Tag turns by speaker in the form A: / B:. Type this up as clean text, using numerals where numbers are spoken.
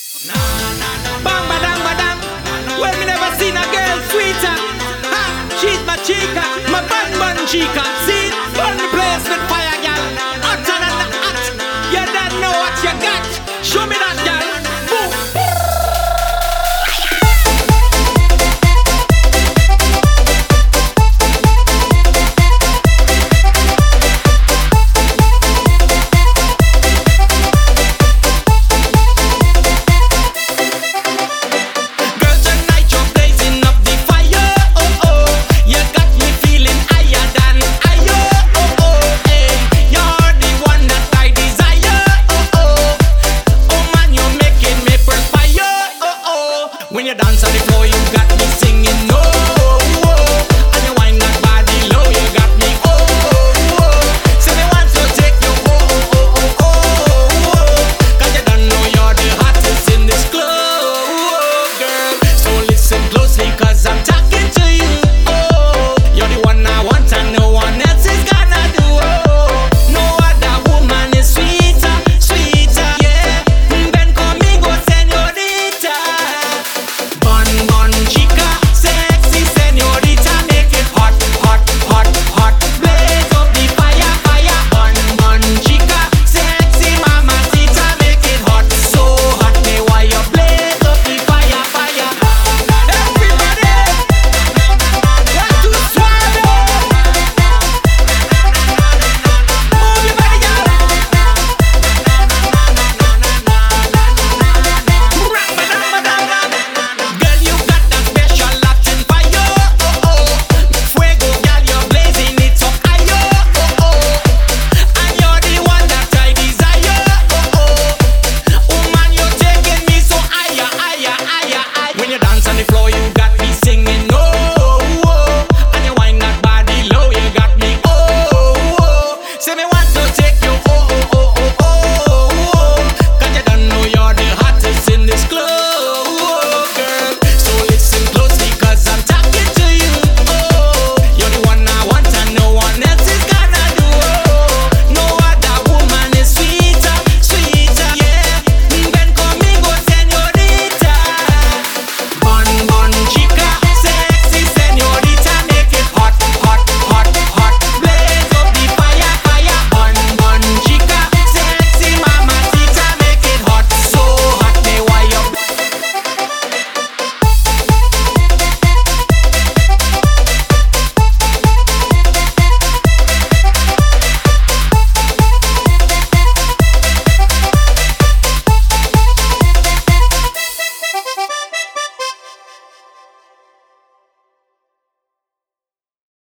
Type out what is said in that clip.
A: Bang badang badang. Well, me never seen a girl sweeter. Ha, she's my chica, my bun bun chica. See, burn the place with fire, gal. Hotter than the hot. You don't know what you got. Show me the